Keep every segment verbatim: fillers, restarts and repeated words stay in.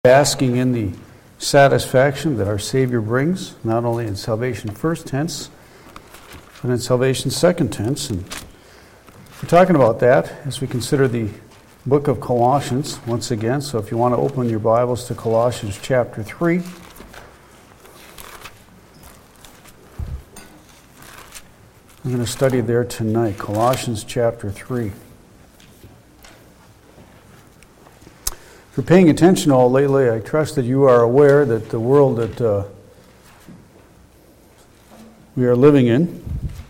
Basking in the satisfaction that our Savior brings, not only in salvation first tense, but in salvation second tense. And we're talking about that as we consider the book of Colossians once again. So if you want to open your Bibles to Colossians chapter three. I'm going to study there tonight, Colossians chapter three. If you're paying attention all lately, I trust that you are aware that the world that uh, we are living in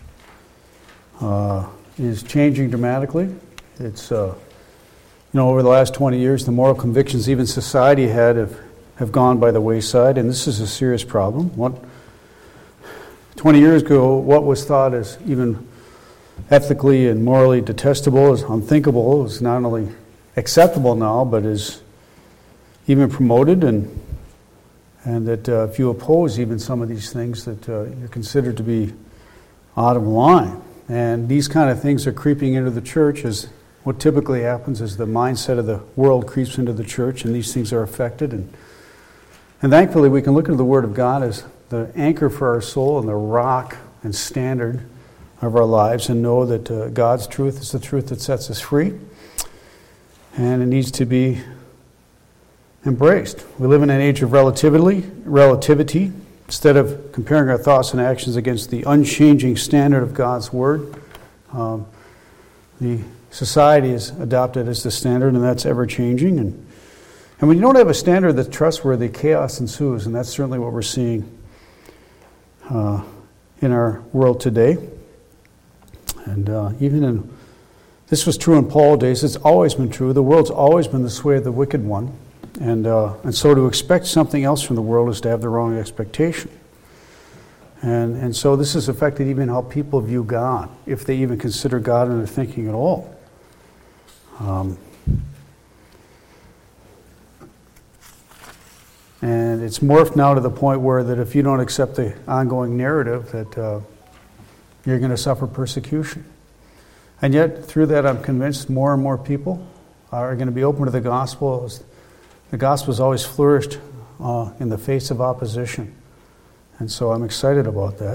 uh, is changing dramatically. It's, uh, you know, over the last twenty years, the moral convictions even society had have, have gone by the wayside, and this is a serious problem. What, twenty years ago, what was thought as even ethically and morally detestable, is unthinkable, is not only acceptable now, but is even promoted, and and that uh, if you oppose even some of these things, that uh, you're considered to be out of line. And these kind of things are creeping into the church, as what typically happens is the mindset of the world creeps into the church, and these things are affected. And and thankfully, we can look into the Word of God as the anchor for our soul and the rock and standard of our lives, and know that uh, God's truth is the truth that sets us free, and it needs to be embraced. We live in an age of relativity, relativity. Instead of comparing our thoughts and actions against the unchanging standard of God's Word, um, the society is adopted as the standard, and that's ever-changing. And, and when you don't have a standard that's trustworthy, chaos ensues, and that's certainly what we're seeing uh, in our world today. And uh, even in, this was true in Paul's days, it's always been true. The world's always been the sway of the wicked one. And uh, and so to expect something else from the world is to have the wrong expectation. And and so this has affected even how people view God, if they even consider God in their thinking at all. Um, and it's morphed now to the point where that if you don't accept the ongoing narrative, that uh, you're going to suffer persecution. And yet, through that, I'm convinced more and more people are going to be open to the gospel. The gospel has always flourished uh, in the face of opposition. And so I'm excited about that.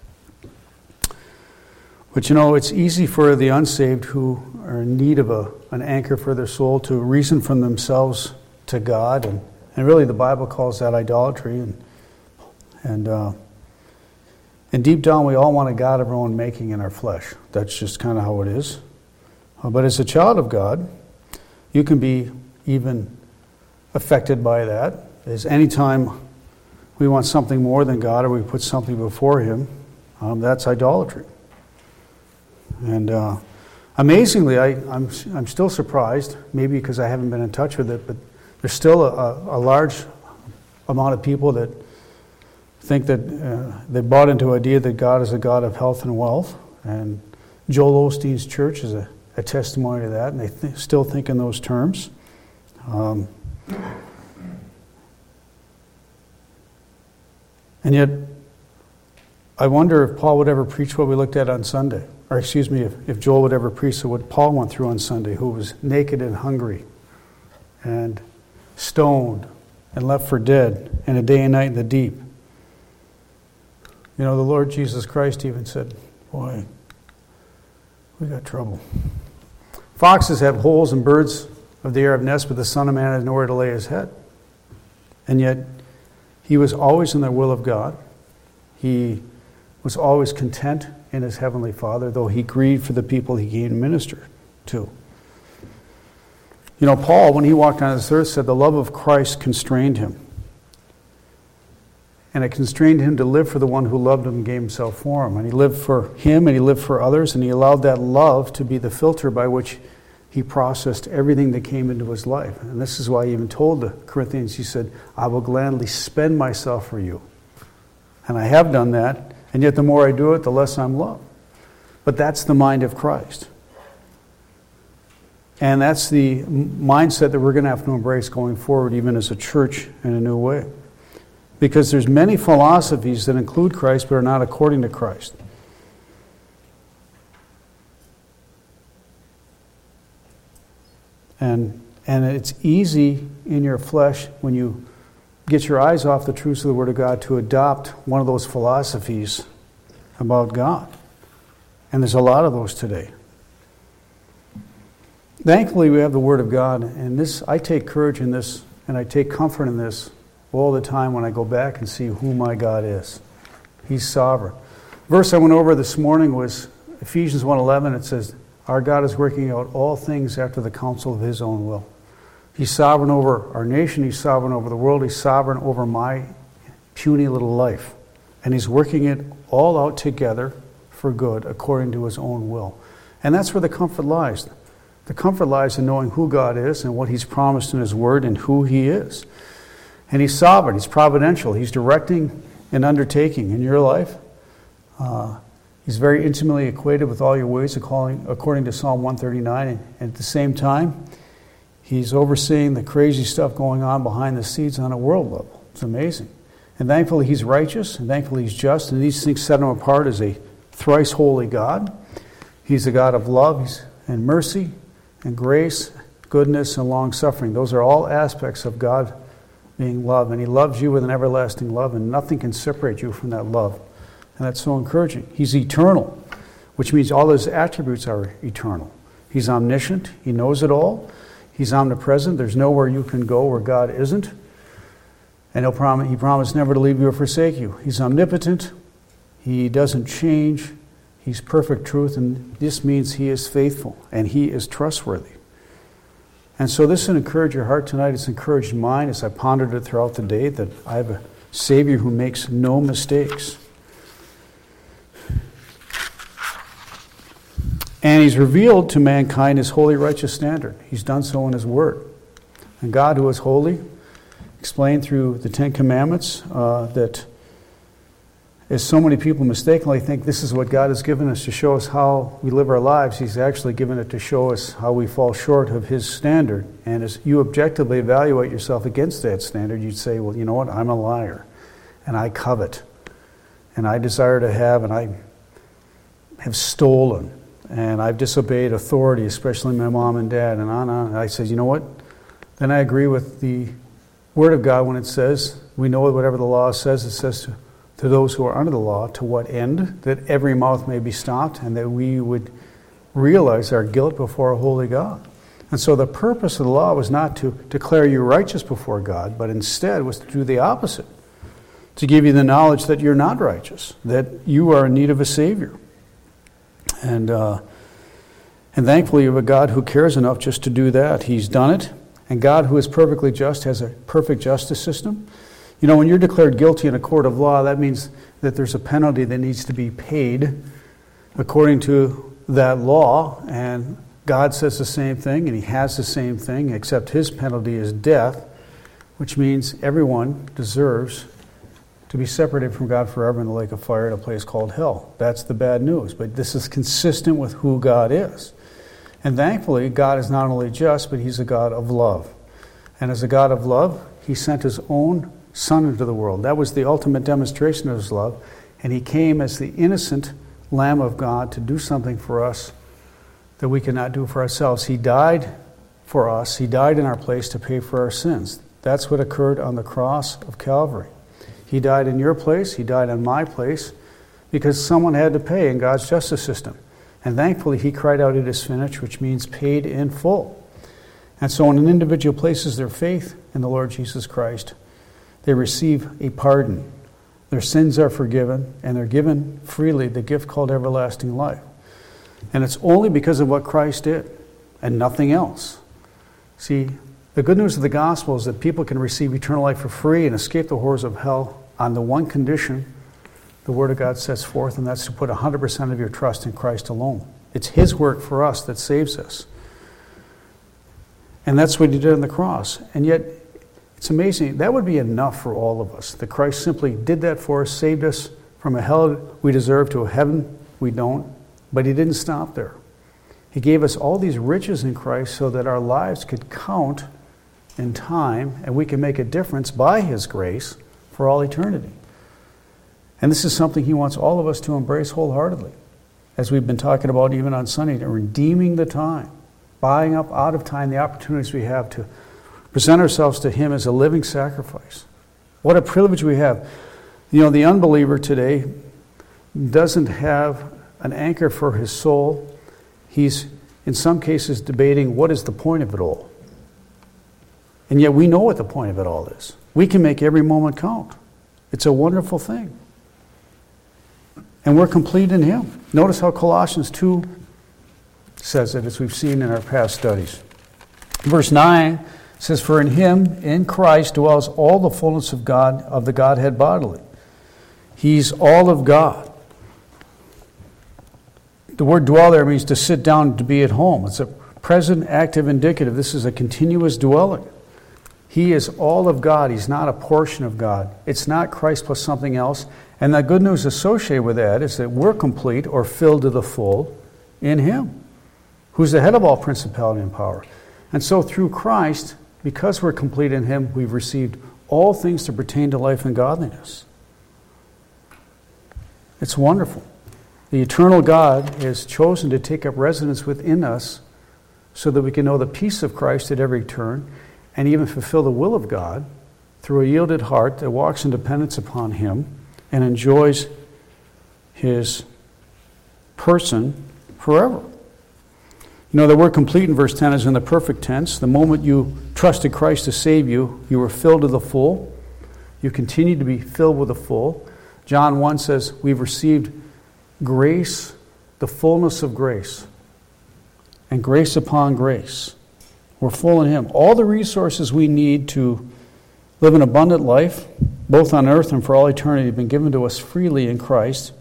But you know, it's easy for the unsaved who are in need of a, an anchor for their soul to reason from themselves to God. And, and really the Bible calls that idolatry. And, and, uh, and deep down we all want a God of our own making in our flesh. That's just kind of how it is. Uh, but as a child of God, you can be even affected by that. Is anytime we want something more than God, or we put something before Him, um, that's idolatry. And uh, amazingly, I, I'm I'm still surprised, maybe because I haven't been in touch with it, but there's still a, a large amount of people that think that uh, they bought into the idea that God is a God of health and wealth. And Joel Osteen's church is a, a testimony to that, and they th- still think in those terms. Um, And yet, I wonder if Paul would ever preach what we looked at on Sunday. Or excuse me, if, if Joel would ever preach what Paul went through on Sunday, who was naked and hungry and stoned and left for dead and a day and night in the deep. You know, the Lord Jesus Christ even said, boy, we got trouble. Foxes have holes and birds of the air have nests, but the Son of Man has nowhere to lay his head. And yet, He was always in the will of God. He was always content in His Heavenly Father, though He grieved for the people He came to minister to. You know, Paul, when he walked on this earth, said the love of Christ constrained him. And it constrained him to live for the one who loved him and gave Himself for him. And he lived for him, and he lived for others, and he allowed that love to be the filter by which he processed everything that came into his life. And this is why he even told the Corinthians, he said, I will gladly spend myself for you. And I have done that, and yet the more I do it, the less I'm loved. But that's the mind of Christ. And that's the mindset that we're going to have to embrace going forward, even as a church, in a new way. Because there's many philosophies that include Christ but are not according to Christ. And And it's easy in your flesh when you get your eyes off the truths of the Word of God to adopt one of those philosophies about God. And there's a lot of those today. Thankfully, we have the Word of God, and this I take courage in this, and I take comfort in this all the time when I go back and see who my God is. He's sovereign. Verse I went over this morning was Ephesians one eleven. It says, our God is working out all things after the counsel of His own will. He's sovereign over our nation. He's sovereign over the world. He's sovereign over my puny little life. And He's working it all out together for good according to His own will. And that's where the comfort lies. The comfort lies in knowing who God is and what He's promised in His Word and who He is. And He's sovereign. He's providential. He's directing an undertaking in your life. Uh, he's very intimately acquainted with all your ways according, according to Psalm one thirty-nine. And, and at the same time, He's overseeing the crazy stuff going on behind the scenes on a world level. It's amazing. And thankfully He's righteous, and thankfully He's just, and these things set Him apart as a thrice holy God. He's a God of love and mercy and grace, goodness, and long-suffering. Those are all aspects of God being love, and He loves you with an everlasting love, and nothing can separate you from that love. And that's so encouraging. He's eternal, which means all His attributes are eternal. He's omniscient. He knows it all. He's omnipresent. There's nowhere you can go where God isn't. And he'll prom- He promised never to leave you or forsake you. He's omnipotent. He doesn't change. He's perfect truth, and this means He is faithful, and He is trustworthy. And so this will encourage your heart tonight. It's encouraged mine as I pondered it throughout the day that I have a Savior who makes no mistakes. And He's revealed to mankind His holy, righteous standard. He's done so in His Word. And God, who is holy, explained through the Ten Commandments uh, that as so many people mistakenly think this is what God has given us to show us how we live our lives, He's actually given it to show us how we fall short of His standard. And as you objectively evaluate yourself against that standard, you'd say, well, you know what? I'm a liar. And I covet. And I desire to have, and I have stolen. And I've disobeyed authority, especially my mom and dad, and on and on. And I said, you know what? Then I agree with the Word of God when it says, we know whatever the law says, it says to, to those who are under the law, to what end? That every mouth may be stopped, and that we would realize our guilt before a holy God. And so the purpose of the law was not to declare you righteous before God, but instead was to do the opposite. To give you the knowledge that you're not righteous, that you are in need of a Savior. And uh, and thankfully, you have a God who cares enough just to do that. He's done it. And God, who is perfectly just, has a perfect justice system. You know, when you're declared guilty in a court of law, that means that there's a penalty that needs to be paid according to that law. And God says the same thing, and He has the same thing, except His penalty is death, which means everyone deserves to be separated from God forever in the lake of fire at a place called hell. That's the bad news. But this is consistent with who God is. And thankfully, God is not only just, but He's a God of love. And as a God of love, He sent His own Son into the world. That was the ultimate demonstration of His love. And He came as the innocent Lamb of God to do something for us that we cannot do for ourselves. He died for us. He died in our place to pay for our sins. That's what occurred on the cross of Calvary. He died in your place. He died in my place because someone had to pay in God's justice system. And thankfully, He cried out, it is finished, which means paid in full. And so when an individual places their faith in the Lord Jesus Christ, they receive a pardon. Their sins are forgiven, and they're given freely the gift called everlasting life. And it's only because of what Christ did and nothing else. See, the good news of the gospel is that people can receive eternal life for free and escape the horrors of hell on the one condition the Word of God sets forth, and that's to put one hundred percent of your trust in Christ alone. It's His work for us that saves us. And that's what He did on the cross. And yet, it's amazing. That would be enough for all of us. That Christ simply did that for us, saved us from a hell we deserve to a heaven we don't. But He didn't stop there. He gave us all these riches in Christ so that our lives could count in time, and we can make a difference by His grace for all eternity. And this is something He wants all of us to embrace wholeheartedly, as we've been talking about even on Sunday, redeeming the time, buying up out of time the opportunities we have to Present ourselves to Him as a living sacrifice. What a privilege we have. You know, the unbeliever today doesn't have an anchor for his soul. He's, in some cases, debating what is the point of it all. And yet we know what the point of it all is. We can make every moment count. It's a wonderful thing. And we're complete in Him. Notice how Colossians two says it, as we've seen in our past studies. Verse nine says, "For in Him, in Christ, dwells all the fullness of God, of the Godhead bodily." He's all of God. The word dwell there means to sit down, to be at home. It's a present, active, indicative. This is a continuous dwelling. He is all of God. He's not a portion of God. It's not Christ plus something else. And the good news associated with that is that we're complete or filled to the full in Him, who's the head of all principality and power. And so through Christ, because we're complete in Him, we've received all things to pertain to life and godliness. It's wonderful. The eternal God has chosen to take up residence within us so that we can know the peace of Christ at every turn and even fulfill the will of God through a yielded heart that walks in dependence upon Him and enjoys His person forever. You know, the word complete in verse ten is in the perfect tense. The moment you trusted Christ to save you, you were filled to the full. You continue to be filled with the full. John one says, we've received grace, the fullness of grace, and grace upon grace. We're full in Him. All the resources we need to live an abundant life, both on earth and for all eternity, have been given to us freely in Christ,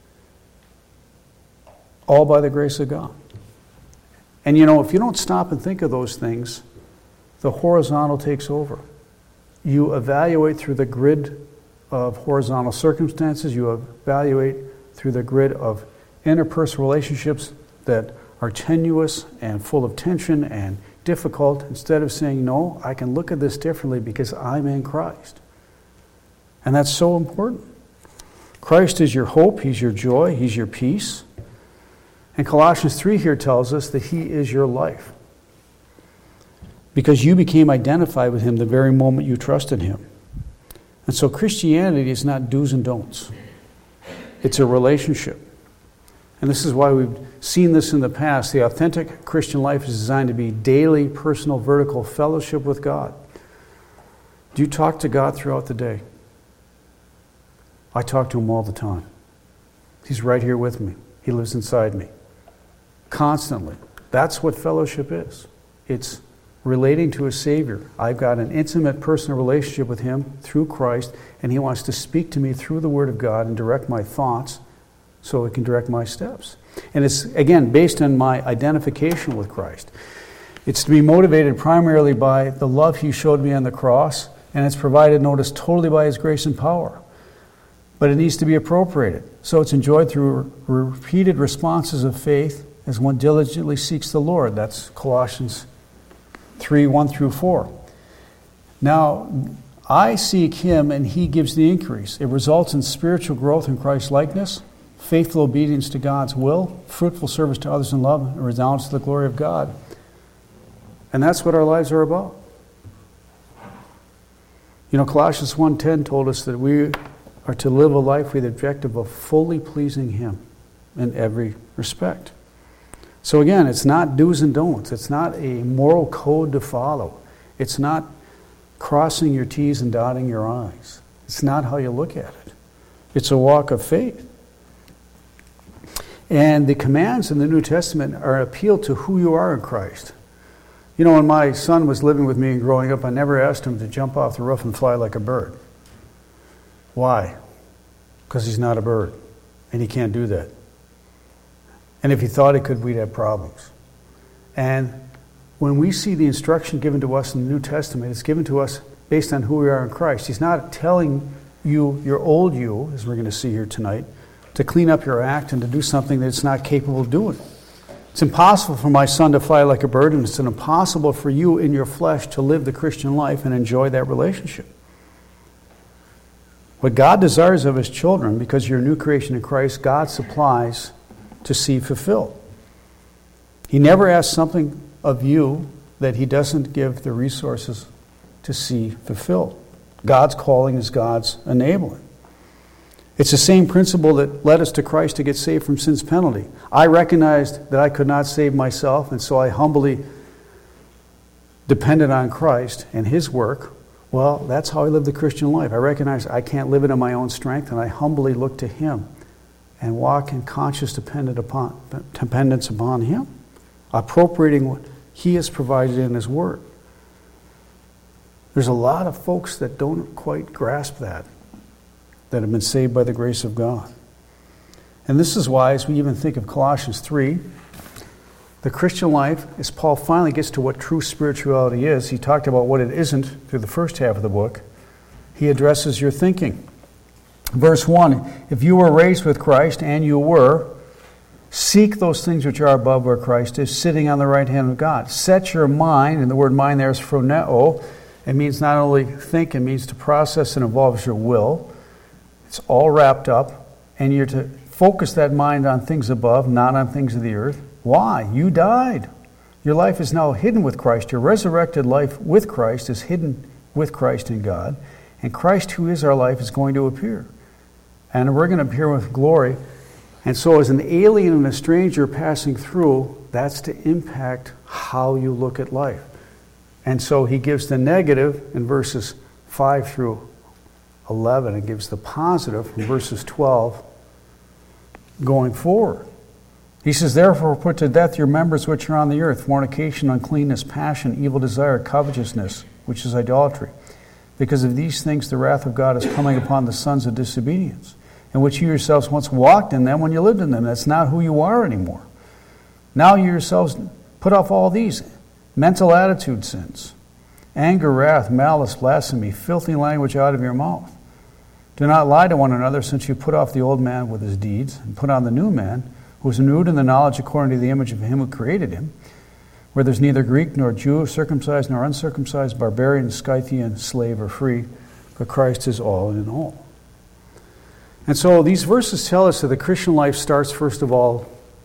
all by the grace of God. And you know, if you don't stop and think of those things, the horizontal takes over. You evaluate through the grid of horizontal circumstances. You evaluate through the grid of interpersonal relationships that are tenuous and full of tension and difficult, instead of saying, no, I can look at this differently because I'm in Christ. And that's so important. Christ is your hope, He's your joy, He's your peace. And Colossians three here tells us that He is your life, because you became identified with Him the very moment you trusted Him. And so Christianity is not do's and don'ts. It's a relationship. And this is why we've seen this in the past. The authentic Christian life is designed to be daily, personal, vertical fellowship with God. Do you talk to God throughout the day? I talk to Him all the time. He's right here with me. He lives inside me. Constantly. That's what fellowship is. It's relating to a Savior. I've got an intimate personal relationship with Him through Christ, and He wants to speak to me through the Word of God and direct my thoughts so it can direct my steps. And it's, again, based on my identification with Christ. It's to be motivated primarily by the love He showed me on the cross, and it's provided, notice, totally by His grace and power. But it needs to be appropriated. So it's enjoyed through repeated responses of faith as one diligently seeks the Lord. That's Colossians three, one through four. Now, I seek Him and He gives the increase. It results in spiritual growth in Christ's likeness, faithful obedience to God's will, fruitful service to others in love, and redounds to the glory of God. And that's what our lives are about. You know, Colossians one ten told us that we are to live a life with the objective of fully pleasing Him in every respect. So again, it's not do's and don'ts. It's not a moral code to follow. It's not crossing your T's and dotting your I's. It's not how you look at it. It's a walk of faith. And the commands in the New Testament are an appeal to who you are in Christ. You know, when my son was living with me and growing up, I never asked him to jump off the roof and fly like a bird. Why? Because he's not a bird, and he can't do that. And if he thought he could, we'd have problems. And when we see the instruction given to us in the New Testament, it's given to us based on who we are in Christ. He's not telling you, your old you, as we're going to see here tonight, to clean up your act and to do something that it's not capable of doing. It's impossible for my son to fly like a bird, and it's impossible for you in your flesh to live the Christian life and enjoy that relationship. What God desires of His children, because you're a new creation in Christ, God supplies to see fulfilled. He never asks something of you that He doesn't give the resources to see fulfilled. God's calling is God's enabling. It's the same principle that led us to Christ to get saved from sin's penalty. I recognized that I could not save myself, and so I humbly depended on Christ and His work. Well, that's how I live the Christian life. I recognize I can't live it in my own strength, and I humbly look to Him and walk in conscious dependent upon, dependence upon Him, appropriating what He has provided in His Word. There's a lot of folks that don't quite grasp that, that have been saved by the grace of God. And this is why, as we even think of Colossians three, the Christian life, as Paul finally gets to what true spirituality is, he talked about what it isn't through the first half of the book. He addresses your thinking. Verse one, if you were raised with Christ, and you were, seek those things which are above where Christ is, sitting on the right hand of God. Set your mind, and the word mind there is phroneo. It means not only think, it means to process and involves your will. It's all wrapped up, and you're to focus that mind on things above, not on things of the earth. Why? You died. Your life is now hidden with Christ. Your resurrected life with Christ is hidden with Christ in God. And Christ, who is our life, is going to appear. And we're going to appear with glory. And so as an alien and a stranger passing through, that's to impact how you look at life. And so he gives the negative in verses five through eleven. It gives the positive from verses twelve going forward. He says, therefore put to death your members which are on the earth, fornication, uncleanness, passion, evil desire, covetousness, which is idolatry. Because of these things the wrath of God is coming upon the sons of disobedience, in which you yourselves once walked in them when you lived in them. That's not who you are anymore. Now you yourselves put off all these mental attitude sins, anger, wrath, malice, blasphemy, filthy language out of your mouth. Do not lie to one another, since you put off the old man with his deeds, and put on the new man, who is renewed in the knowledge according to the image of him who created him, where there's neither Greek nor Jew, circumcised nor uncircumcised, barbarian, Scythian, slave or free, but Christ is all in all. And so these verses tell us that the Christian life starts, first of all,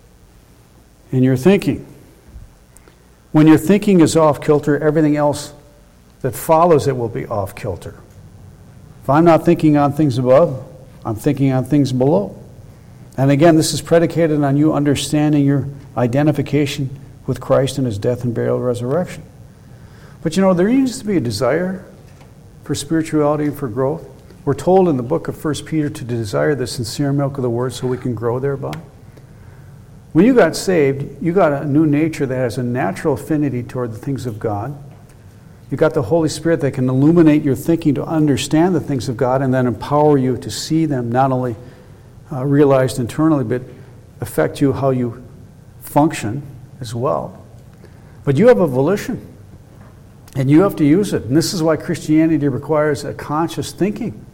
in your thinking. When your thinking is off kilter, everything else that follows it will be off kilter. If I'm not thinking on things above, I'm thinking on things below. And again, this is predicated on you understanding your identification with Christ and His death and burial and resurrection. But you know, there needs to be a desire for spirituality and for growth. We're told in the book of First Peter to desire the sincere milk of the Word so we can grow thereby. When you got saved, you got a new nature that has a natural affinity toward the things of God. You got the Holy Spirit that can illuminate your thinking to understand the things of God and then empower you to see them not only uh, realized internally, but affect you how you function as well. But you have a volition, and you have to use it. And this is why Christianity requires a conscious thinking.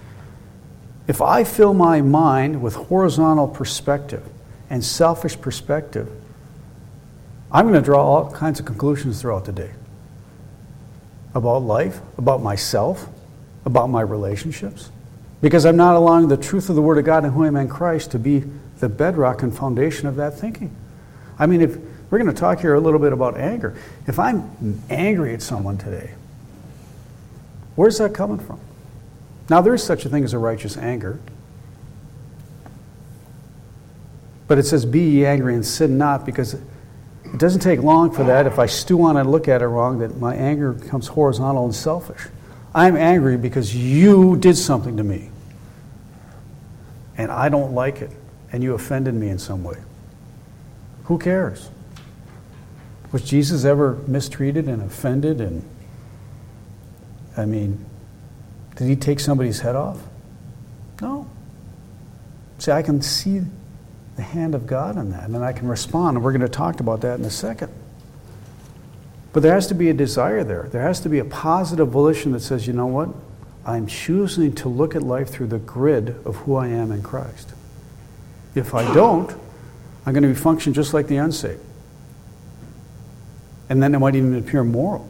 If I fill my mind with horizontal perspective and selfish perspective, I'm going to draw all kinds of conclusions throughout the day about life, about myself, about my relationships, because I'm not allowing the truth of the Word of God and who I am in Christ to be the bedrock and foundation of that thinking. I mean, if we're going to talk here a little bit about anger. If I'm angry at someone today, where's that coming from? Now, there is such a thing as a righteous anger. But it says, be ye angry and sin not, because it doesn't take long for that, if I stew on it and look at it wrong, that my anger becomes horizontal and selfish. I'm angry because you did something to me. And I don't like it. And you offended me in some way. Who cares? Was Jesus ever mistreated and offended? And I mean, did He take somebody's head off? No. See, I can see the hand of God in that, and I can respond, and we're going to talk about that in a second. But there has to be a desire there. There has to be a positive volition that says, you know what? I'm choosing to look at life through the grid of who I am in Christ. If I don't, I'm going to be functioning just like the unsaved. And then it might even appear moral.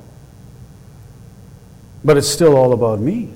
But it's still all about me.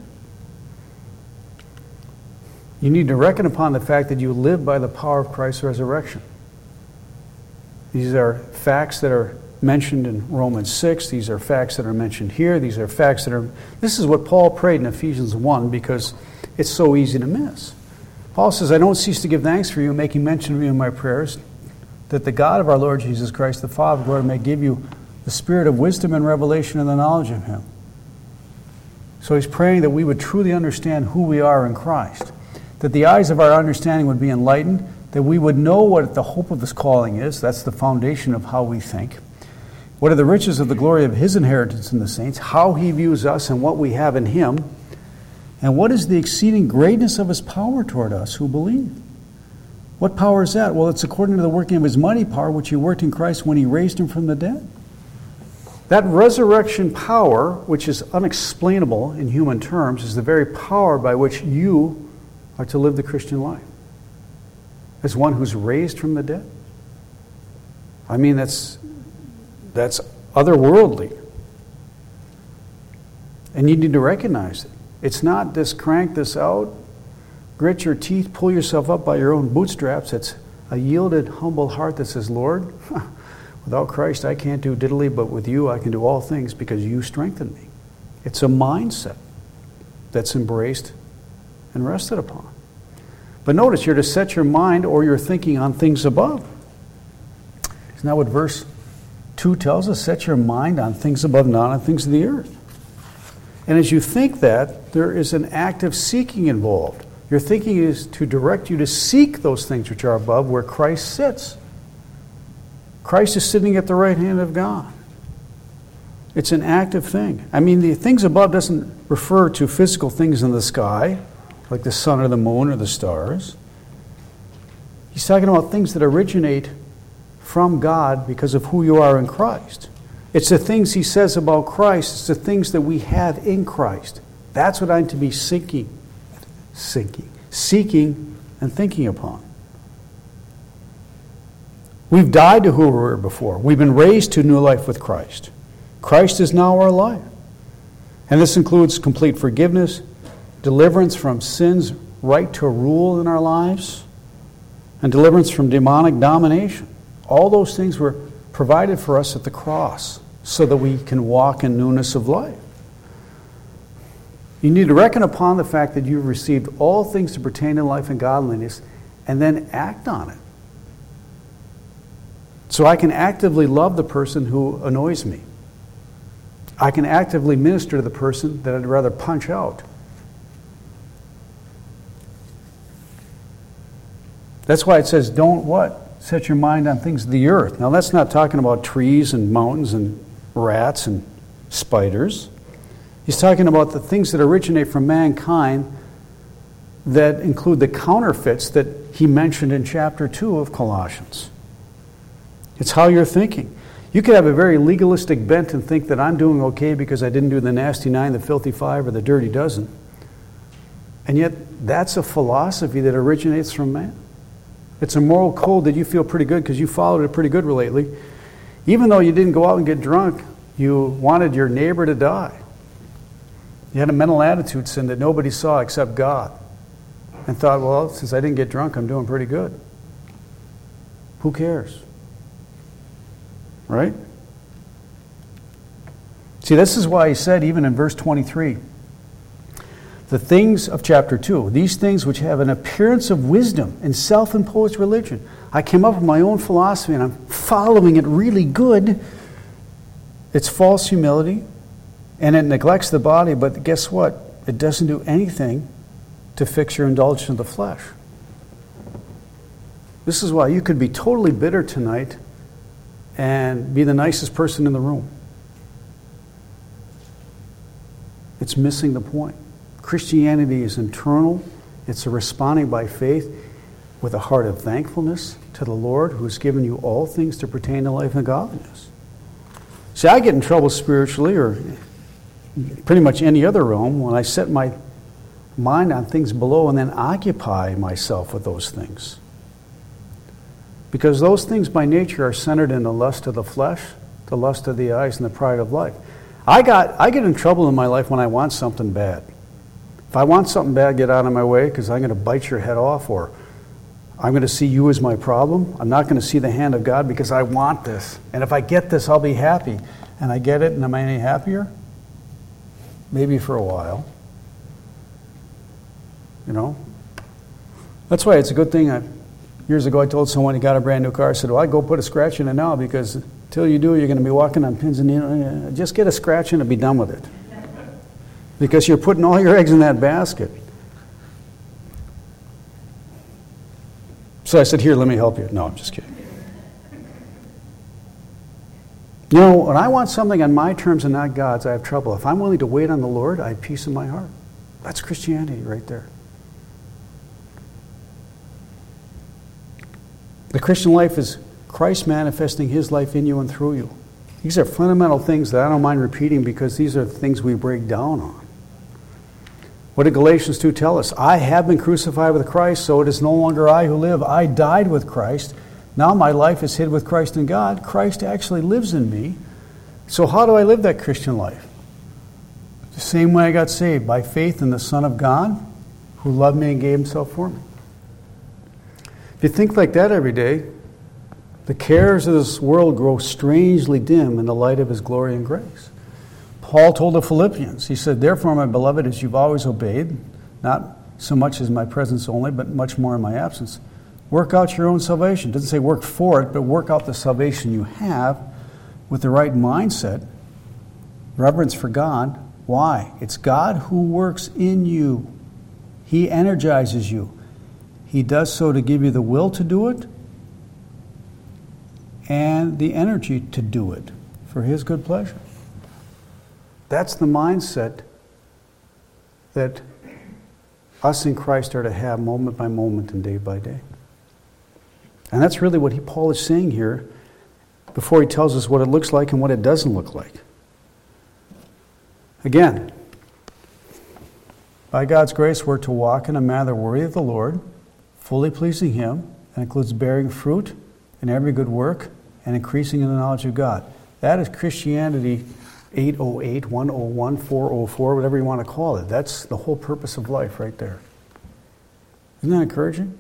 You need to reckon upon the fact that you live by the power of Christ's resurrection. These are facts that are mentioned in Romans six. These are facts that are mentioned here. These are facts that are... This is what Paul prayed in Ephesians one because it's so easy to miss. Paul says, I don't cease to give thanks for you, making mention of you in my prayers, that the God of our Lord Jesus Christ, the Father of glory, may give you the spirit of wisdom and revelation and the knowledge of him. So he's praying that we would truly understand who we are in Christ, that the eyes of our understanding would be enlightened, that we would know what the hope of this calling is. That's the foundation of how we think. What are the riches of the glory of his inheritance in the saints, how he views us and what we have in him, and what is the exceeding greatness of his power toward us who believe. What power is that? Well, it's according to the working of his mighty power, which he worked in Christ when he raised him from the dead. That resurrection power, which is unexplainable in human terms, is the very power by which you are to live the Christian life. As one who's raised from the dead. I mean, that's that's otherworldly. And you need to recognize it. It's not this crank this out, grit your teeth, pull yourself up by your own bootstraps. It's a yielded, humble heart that says, Lord, without Christ I can't do diddly, but with you I can do all things because you strengthen me. It's a mindset that's embraced and rested upon. But notice, you're to set your mind or your thinking on things above. Isn't that what verse two tells us? Set your mind on things above, not on things of the earth. And as you think that, there is an active seeking involved. Your thinking is to direct you to seek those things which are above, where Christ sits. Christ is sitting at the right hand of God. It's an active thing. I mean, the things above doesn't refer to physical things in the sky, like the sun or the moon or the stars. He's talking about things that originate from God because of who you are in Christ. It's the things he says about Christ. It's the things that we have in Christ. That's what I'm to be seeking, seeking, seeking and thinking upon. We've died to who we were before. We've been raised to new life with Christ. Christ is now our life. And this includes complete forgiveness, deliverance from sin's right to rule in our lives, and deliverance from demonic domination. All those things were provided for us at the cross so that we can walk in newness of life. You need to reckon upon the fact that you've received all things to pertain to life and godliness and then act on it. So I can actively love the person who annoys me. I can actively minister to the person that I'd rather punch out. That's why it says, don't what? Set your mind on things of the earth. Now, that's not talking about trees and mountains and rats and spiders. He's talking about the things that originate from mankind that include the counterfeits that he mentioned in chapter two of Colossians. It's how you're thinking. You could have a very legalistic bent and think that I'm doing okay because I didn't do the nasty nine, the filthy five, or the dirty dozen. And yet, that's a philosophy that originates from man. It's a moral code that you feel pretty good because you followed it pretty good lately. Even though you didn't go out and get drunk, you wanted your neighbor to die. You had a mental attitude sin that nobody saw except God. And thought, well, since I didn't get drunk, I'm doing pretty good. Who cares? Right? See, this is why he said, even in verse twenty-three, the things of chapter two, these things which have an appearance of wisdom and self-imposed religion. I came up with my own philosophy and I'm following it really good. It's false humility and it neglects the body, but guess what? It doesn't do anything to fix your indulgence of the flesh. This is why you could be totally bitter tonight and be the nicest person in the room. It's missing the point. Christianity is internal. It's a responding by faith with a heart of thankfulness to the Lord who has given you all things to pertain to life and godliness. See, I get in trouble spiritually or pretty much any other realm when I set my mind on things below and then occupy myself with those things. Because those things by nature are centered in the lust of the flesh, the lust of the eyes, and the pride of life. I got I get in trouble in my life when I want something bad. If I want something bad, get out of my way because I'm going to bite your head off, or I'm going to see you as my problem. I'm not going to see the hand of God because I want this. And if I get this, I'll be happy. And I get it, and am I any happier? Maybe for a while. You know? That's why it's a good thing. I, years ago, I told someone he got a brand new car. I said, well, I'd go put a scratch in it now because until you do, you're going to be walking on pins and needles. Just get a scratch in and be done with it. Because you're putting all your eggs in that basket. So I said, here, let me help you. No, I'm just kidding. You know, when I want something on my terms and not God's, I have trouble. If I'm willing to wait on the Lord, I have peace in my heart. That's Christianity right there. The Christian life is Christ manifesting His life in you and through you. These are fundamental things that I don't mind repeating because these are things we break down on. What did Galatians two tell us? I have been crucified with Christ, so it is no longer I who live. I died with Christ. Now my life is hid with Christ in God. Christ actually lives in me. So how do I live that Christian life? The same way I got saved, by faith in the Son of God, who loved me and gave Himself for me. If you think like that every day, the cares of this world grow strangely dim in the light of His glory and grace. Paul told the Philippians, he said, therefore, my beloved, as you've always obeyed, not so much as in my presence only, but much more in my absence, work out your own salvation. It doesn't say work for it, but work out the salvation you have with the right mindset, reverence for God. Why? It's God who works in you. He energizes you. He does so to give you the will to do it and the energy to do it for His good pleasure. That's the mindset that us in Christ are to have moment by moment and day by day. And that's really what he, Paul is saying here before he tells us what it looks like and what it doesn't look like. Again, by God's grace, we're to walk in a manner worthy of the Lord, fully pleasing Him, and includes bearing fruit in every good work and increasing in the knowledge of God. That is Christianity eight oh eight, one oh one, four oh four, whatever you want to call it. That's the whole purpose of life right there. Isn't that encouraging?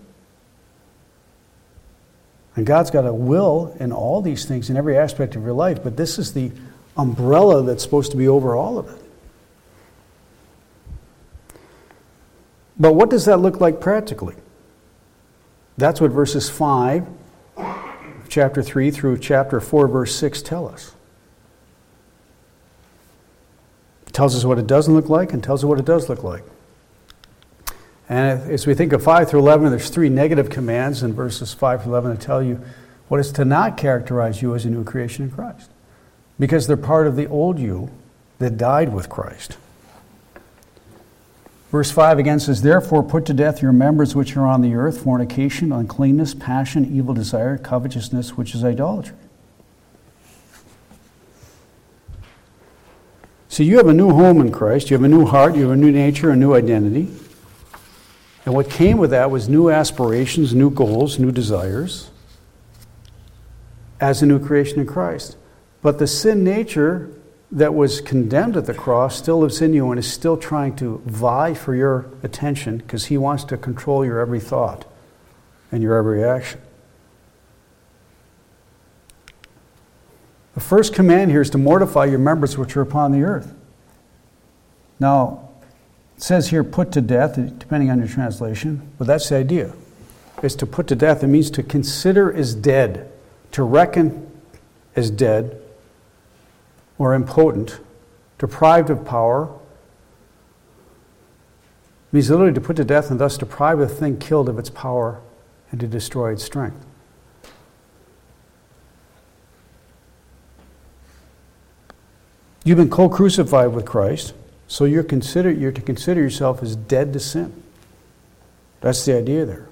And God's got a will in all these things, in every aspect of your life, but this is the umbrella that's supposed to be over all of it. But what does that look like practically? That's what verses five, chapter three, through chapter four, verse six tell us. It tells us what it doesn't look like and tells us what it does look like. And as we think of five through eleven, there's three negative commands in verses five through eleven that tell you what is to not characterize you as a new creation in Christ. Because they're part of the old you that died with Christ. Verse five again says, therefore put to death your members which are on the earth, fornication, uncleanness, passion, evil desire, covetousness, which is idolatry. So you have a new home in Christ, you have a new heart, you have a new nature, a new identity. And what came with that was new aspirations, new goals, new desires as a new creation in Christ. But the sin nature that was condemned at the cross still lives in you and is still trying to vie for your attention because he wants to control your every thought and your every action. The first command here is to mortify your members which are upon the earth. Now, it says here, put to death, depending on your translation, but that's the idea. It's to put to death. It means to consider as dead, to reckon as dead or impotent, deprived of power. It means literally to put to death and thus deprive a thing killed of its power and to destroy its strength. You've been co-crucified with Christ, so you're consider you're to consider yourself as dead to sin. That's the idea there.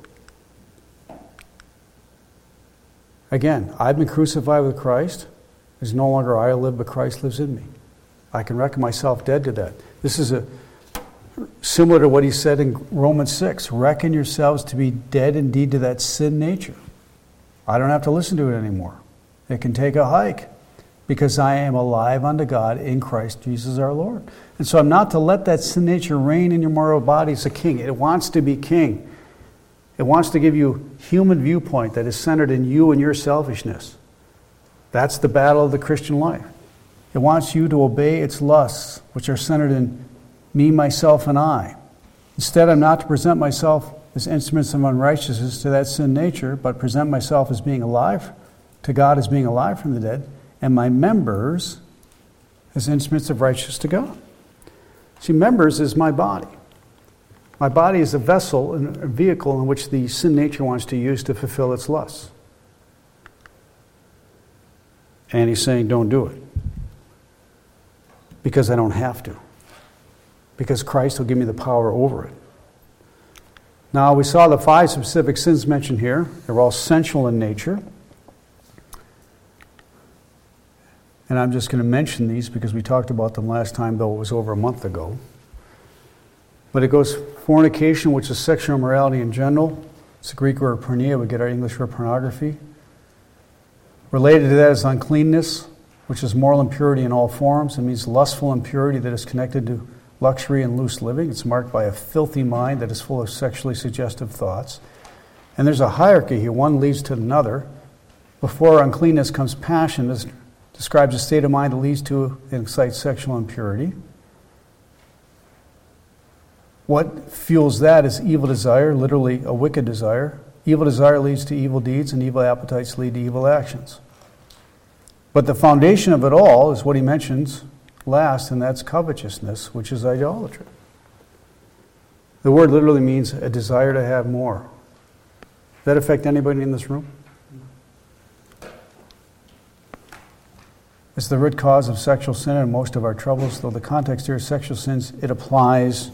Again, I've been crucified with Christ. It's no longer I who live, but Christ lives in me. I can reckon myself dead to that. This is a similar to what he said in Romans six. Reckon yourselves to be dead indeed to that sin nature. I don't have to listen to it anymore. It can take a hike. Because I am alive unto God in Christ Jesus our Lord. And so I'm not to let that sin nature reign in your mortal body as a king. It wants to be king. It wants to give you human viewpoint that is centered in you and your selfishness. That's the battle of the Christian life. It wants you to obey its lusts, which are centered in me, myself, and I. Instead, I'm not to present myself as instruments of unrighteousness to that sin nature, but present myself as being alive, to God as being alive from the dead, and my members as instruments of righteousness to God. See, members is my body. My body is a vessel, a vehicle in which the sin nature wants to use to fulfill its lusts. And he's saying, don't do it. Because I don't have to. Because Christ will give me the power over it. Now, we saw the five specific sins mentioned here. They're all sensual in nature. And I'm just going to mention these because we talked about them last time, though it was over a month ago. But it goes fornication, which is sexual immorality in general. It's the Greek word porneia. We get our English word pornography. Related to that is uncleanness, which is moral impurity in all forms. It means lustful impurity that is connected to luxury and loose living. It's marked by a filthy mind that is full of sexually suggestive thoughts. And there's a hierarchy here. One leads to another. Before uncleanness comes passion. This describes a state of mind that leads to and excites sexual impurity. What fuels that is evil desire, literally a wicked desire. Evil desire leads to evil deeds, and evil appetites lead to evil actions. But the foundation of it all is what he mentions last, and that's covetousness, which is idolatry. The word literally means a desire to have more. Does that affect anybody in this room? It's the root cause of sexual sin and most of our troubles, though the context here is sexual sins, it applies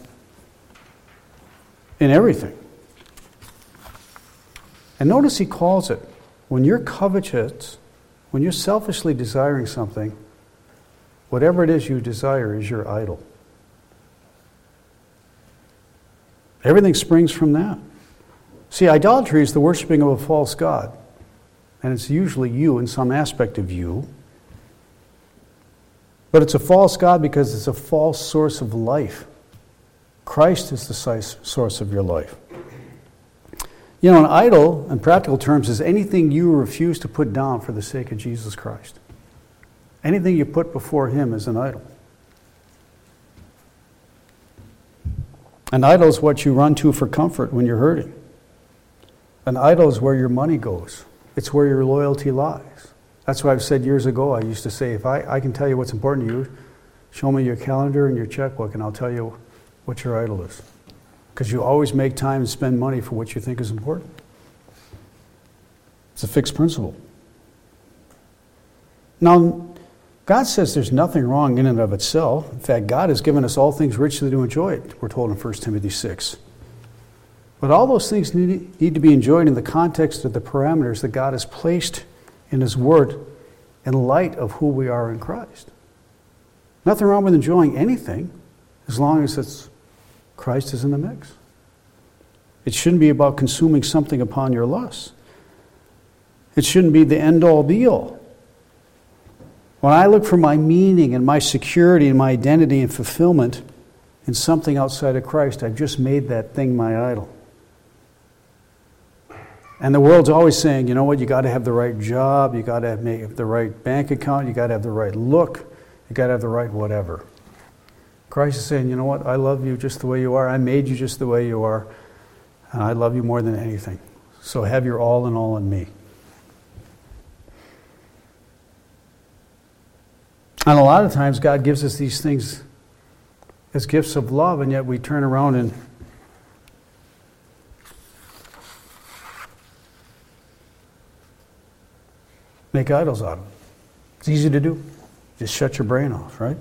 in everything. And notice he calls it, when you're covetous, when you're selfishly desiring something, whatever it is you desire is your idol. Everything springs from that. See, idolatry is the worshiping of a false god. And it's usually you in some aspect of you. But it's a false god because it's a false source of life. Christ is the source of your life. You know, an idol, in practical terms, is anything you refuse to put down for the sake of Jesus Christ. Anything you put before him is an idol. An idol is what you run to for comfort when you're hurting. An idol is where your money goes. It's where your loyalty lies. That's why I've said years ago, I used to say, if I, I can tell you what's important to you, show me your calendar and your checkbook and I'll tell you what your idol is. Because you always make time and spend money for what you think is important. It's a fixed principle. Now, God says there's nothing wrong in and of itself. In fact, God has given us all things richly to enjoy it, we're told in First Timothy six. But all those things need, need to be enjoyed in the context of the parameters that God has placed in his word in light of who we are in Christ. Nothing wrong with enjoying anything as long as it's Christ is in the mix. It shouldn't be about consuming something upon your lusts. It shouldn't be the end-all, be-all. When I look for my meaning and my security and my identity and fulfillment in something outside of Christ, I've just made that thing my idol. And the world's always saying, you know what, you got to have the right job, you got to have the right bank account, you got to have the right look, you got to have the right whatever. Christ is saying, you know what, I love you just the way you are. I made you just the way you are. And I love you more than anything. So have your all in all in me. And a lot of times God gives us these things as gifts of love, and yet we turn around and make idols out of them. It's easy to do. Just shut your brain off, right?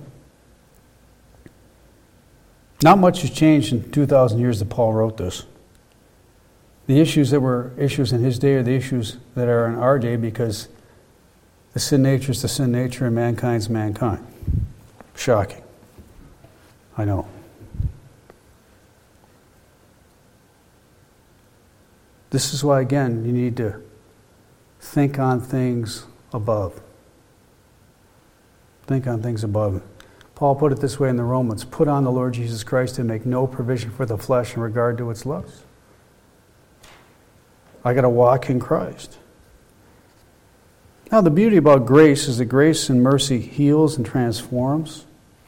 Not much has changed in two thousand years that Paul wrote this. The issues that were issues in his day are the issues that are in our day because the sin nature is the sin nature and mankind's mankind. Shocking. I know. This is why, again, you need to think on things above. Think on things above. Paul put it this way in the Romans, put on the Lord Jesus Christ and make no provision for the flesh in regard to its lusts. I got to walk in Christ. Now, the beauty about grace is that grace and mercy heals and transforms.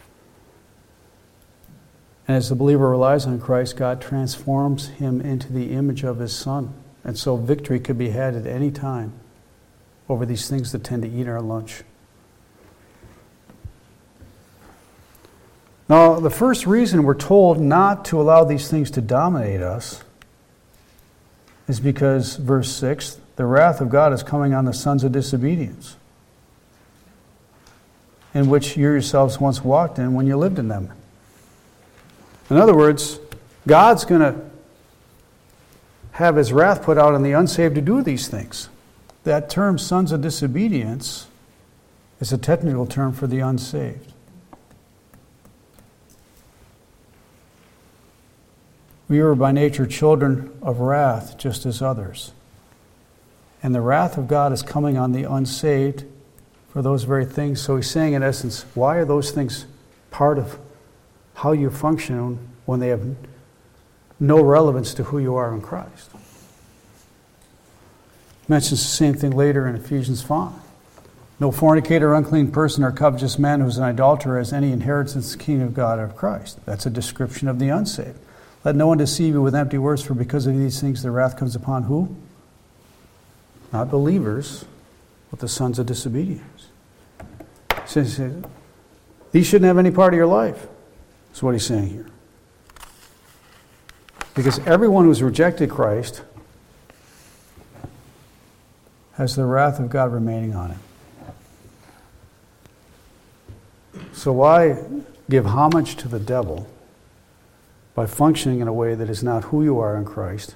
And as the believer relies on Christ, God transforms him into the image of his Son. And so victory could be had at any time over these things that tend to eat our lunch. Now, the first reason we're told not to allow these things to dominate us is because, verse six, the wrath of God is coming on the sons of disobedience, in which you yourselves once walked in when you lived in them. In other words, God's going to have his wrath put out on the unsaved to do these things. That term, sons of disobedience, is a technical term for the unsaved. We were by nature children of wrath, just as others. And the wrath of God is coming on the unsaved for those very things. So he's saying, in essence, why are those things part of how you function when they have no relevance to who you are in Christ? He mentions the same thing later in Ephesians five. No fornicator, unclean person, or covetous man who is an idolater has any inheritance in the kingdom of God or of Christ. That's a description of the unsaved. Let no one deceive you with empty words, for because of these things the wrath comes upon who? Not believers, but the sons of disobedience. He says, these shouldn't have any part of your life. That's what he's saying here. Because everyone who's rejected Christ has the wrath of God remaining on him. So why give homage to the devil by functioning in a way that is not who you are in Christ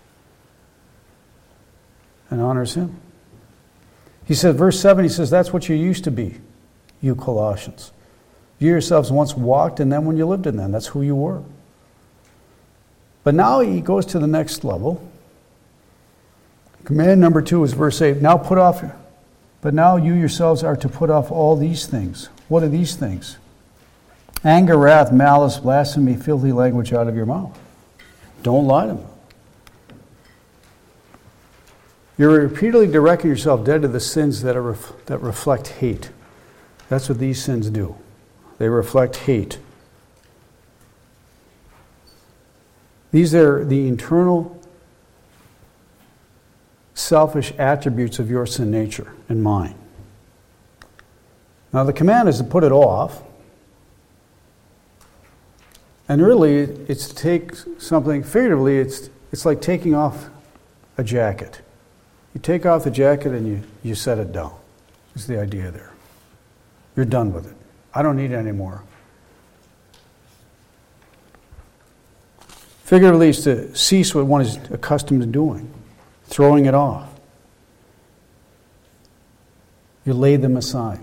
and honors him? He said, verse seven, he says, that's what you used to be, you Colossians. You yourselves once walked in them when you lived in them. That's who you were. But now he goes to the next level. Command number two is verse eight. Now put off, but now you yourselves are to put off all these things. What are these things? Anger, wrath, malice, blasphemy, filthy language out of your mouth. Don't lie to them. You're repeatedly directing yourself dead to the sins that are ref- that reflect hate. That's what these sins do. They reflect hate. These are the internal selfish attributes of your sin nature and mine. Now the command is to put it off. And really, it's to take something, figuratively, it's it's like taking off a jacket. You take off the jacket and you, you set it down. That's the idea there. You're done with it. I don't need it anymore. Figuratively, it's to cease what one is accustomed to doing, throwing it off. You lay them aside.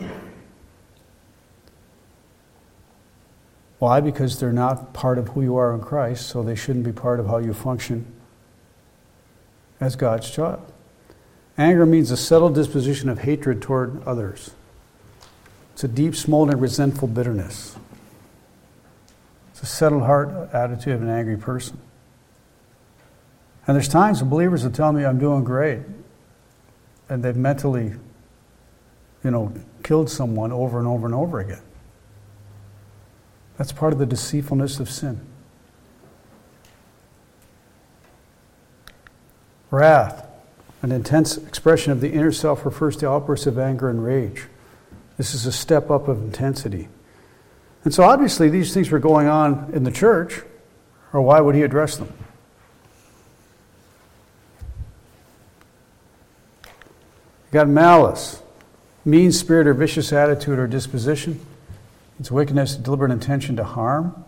Why? Because they're not part of who you are in Christ, so they shouldn't be part of how you function as God's child. Anger means a settled disposition of hatred toward others. It's a deep, smoldering, resentful bitterness. It's a settled heart attitude of an angry person. And there's times when believers will tell me I'm doing great, and they've mentally, you know, killed someone over and over and over again. That's part of the deceitfulness of sin. Wrath, an intense expression of the inner self, refers to outbursts of anger and rage. This is a step up of intensity. And so obviously these things were going on in the church, or why would he address them? You got malice, mean spirit or vicious attitude or disposition. It's wickedness, deliberate intention to harm.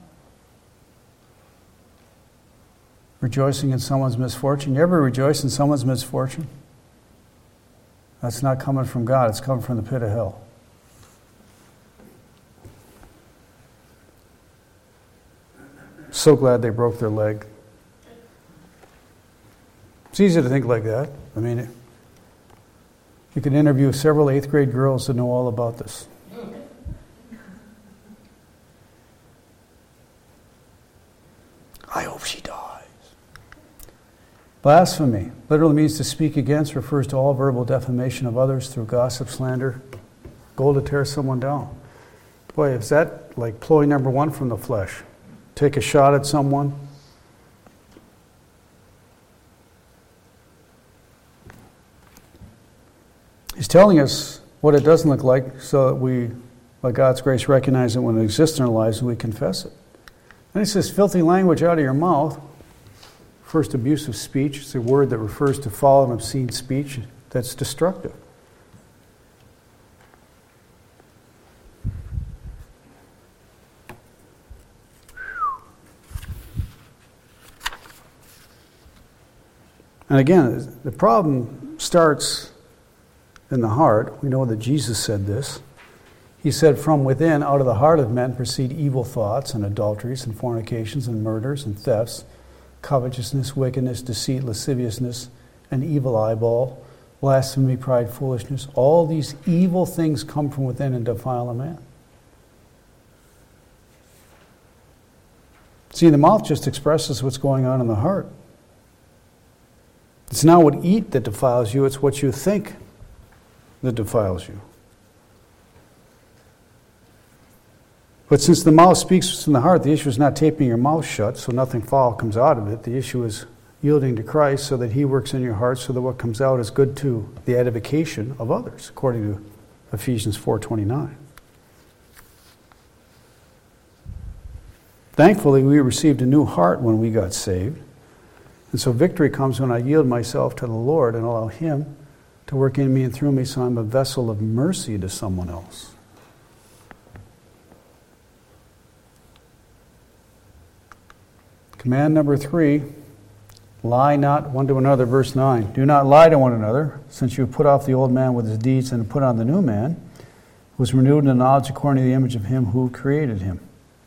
Rejoicing in someone's misfortune. You ever rejoice in someone's misfortune? That's not coming from God. It's coming from the pit of hell. So glad they broke their leg. It's easy to think like that. I mean, you could interview several eighth grade girls that know all about this. I hope she dies. Blasphemy literally means to speak against, refers to all verbal defamation of others through gossip, slander, goal to tear someone down. Boy, is that like ploy number one from the flesh? Take a shot at someone. He's telling us what it doesn't look like so that we, by God's grace, recognize it when it exists in our lives and we confess it. And he says, filthy language out of your mouth. First, abusive speech. It's a word that refers to foul and obscene speech that's destructive. And again, the problem starts in the heart. We know that Jesus said this. He said, from within, out of the heart of men proceed evil thoughts and adulteries and fornications and murders and thefts, covetousness, wickedness, deceit, lasciviousness, an evil eyeball, blasphemy, pride, foolishness. All these evil things come from within and defile a man. See, the mouth just expresses what's going on in the heart. It's not what you eat that defiles you, it's what you think that defiles you. But since the mouth speaks what's in the heart, the issue is not taping your mouth shut so nothing foul comes out of it. The issue is yielding to Christ so that He works in your heart so that what comes out is good to the edification of others, according to Ephesians four twenty-nine. Thankfully, we received a new heart when we got saved. And so victory comes when I yield myself to the Lord and allow Him to work in me and through me so I'm a vessel of mercy to someone else. Command number three, lie not one to another, verse nine. Do not lie to one another, since you have put off the old man with his deeds and put on the new man, who was renewed in the knowledge according to the image of Him who created him.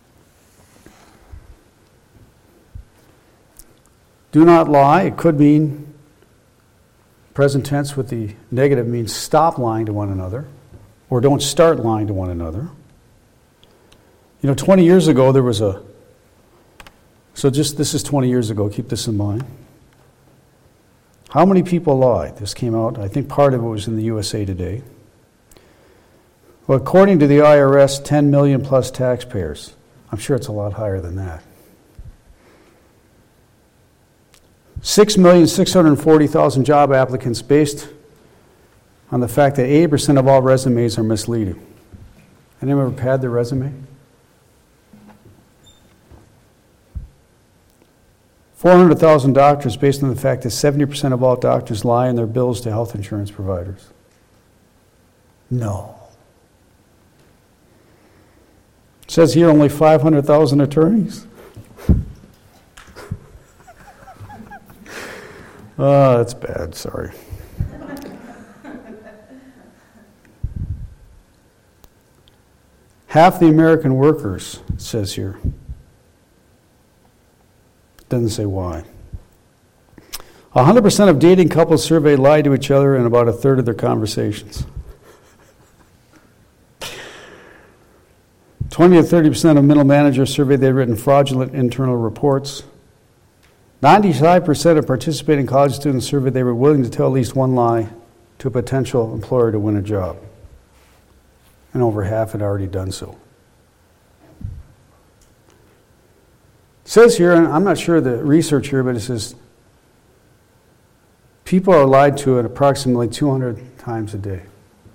Do not lie. It could mean, present tense with the negative means stop lying to one another, or don't start lying to one another. You know, twenty years ago there was a, so just, this is twenty years ago, keep this in mind. How many people lied? This came out, I think part of it was in the U S A Today. Well, according to the I R S, ten million plus taxpayers. I'm sure it's a lot higher than that. six million six hundred forty thousand job applicants based on the fact that eighty percent of all resumes are misleading. Anyone ever pad their resume? four hundred thousand doctors based on the fact that seventy percent of all doctors lie in their bills to health insurance providers. No. It says here only five hundred thousand attorneys. Oh, that's bad, sorry. Half the American workers, it says here. Doesn't say why. one hundred percent of dating couples surveyed lie to each other in about a third of their conversations. twenty to thirty percent of middle managers surveyed they'd written fraudulent internal reports. ninety-five percent of participating college students surveyed they were willing to tell at least one lie to a potential employer to win a job. And over half had already done so. It says here, and I'm not sure the research here, but it says people are lied to at approximately two hundred times a day.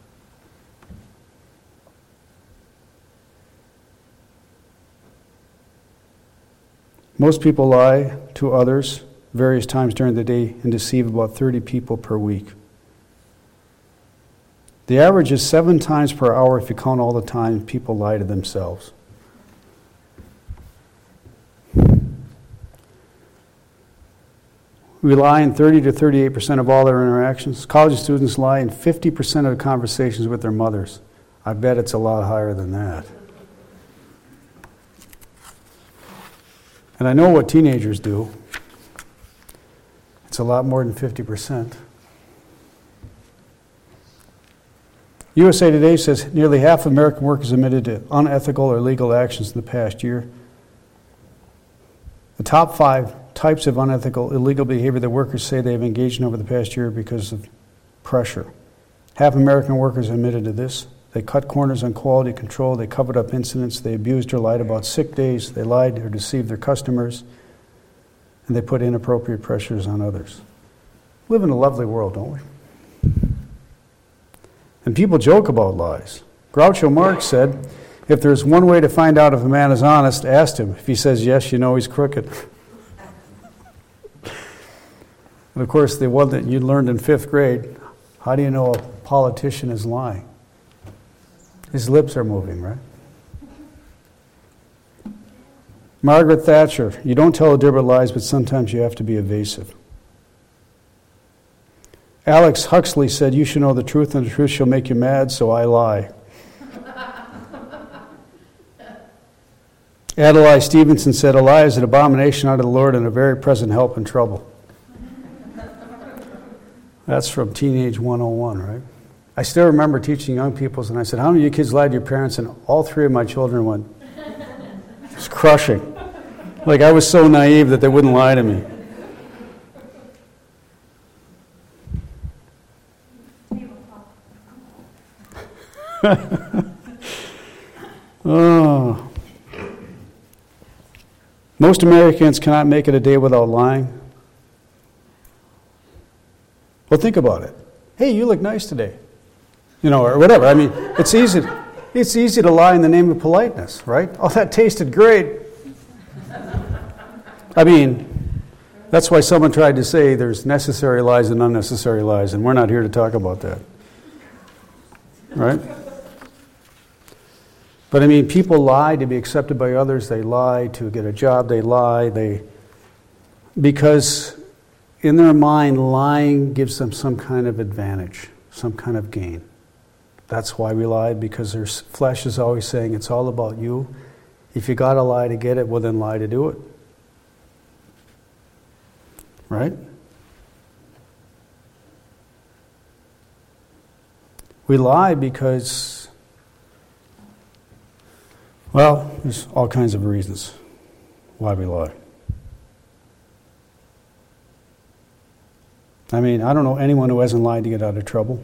Most people lie to others various times during the day and deceive about thirty people per week. The average is seven times per hour if you count all the time people lie to themselves. We lie in thirty to thirty-eight percent of all their interactions. College students lie in fifty percent of the conversations with their mothers. I bet it's a lot higher than that. And I know what teenagers do. It's a lot more than fifty percent. U S A Today says nearly half of American workers admitted to unethical or illegal actions in the past year. The top five types of unethical, illegal behavior that workers say they have engaged in over the past year because of pressure. Half American workers admitted to this. They cut corners on quality control. They covered up incidents. They abused or lied about sick days. They lied or deceived their customers. And they put inappropriate pressures on others. We live in a lovely world, don't we? And people joke about lies. Groucho Marx said, if there's one way to find out if a man is honest, ask him. If he says yes, you know he's crooked. And of course, the one that you learned in fifth grade, how do you know a politician is lying? His lips are moving, right? Margaret Thatcher, you don't tell deliberate lies, but sometimes you have to be evasive. Alex Huxley said, you should know the truth, and the truth shall make you mad, so I lie. Adlai Stevenson said, a lie is an abomination unto the Lord and a very present help in trouble. That's from Teenage one oh one, right? I still remember teaching young people, and I said, how many of you kids lied to your parents? And all three of my children went, it was crushing. Like I was so naive that they wouldn't lie to me. Oh. Most Americans cannot make it a day without lying. Well, think about it. Hey, you look nice today. You know, or whatever. I mean, it's easy. It's easy to lie in the name of politeness, right? Oh, that tasted great. I mean, that's why someone tried to say there's necessary lies and unnecessary lies, and we're not here to talk about that. Right? But I mean, people lie to be accepted by others. They lie to get a job. They lie. They because in their mind, lying gives them some kind of advantage, some kind of gain. That's why we lie, because their flesh is always saying it's all about you. If you got to lie to get it, well then lie to do it. Right? We lie because, well, there's all kinds of reasons why we lie. I mean, I don't know anyone who hasn't lied to get out of trouble.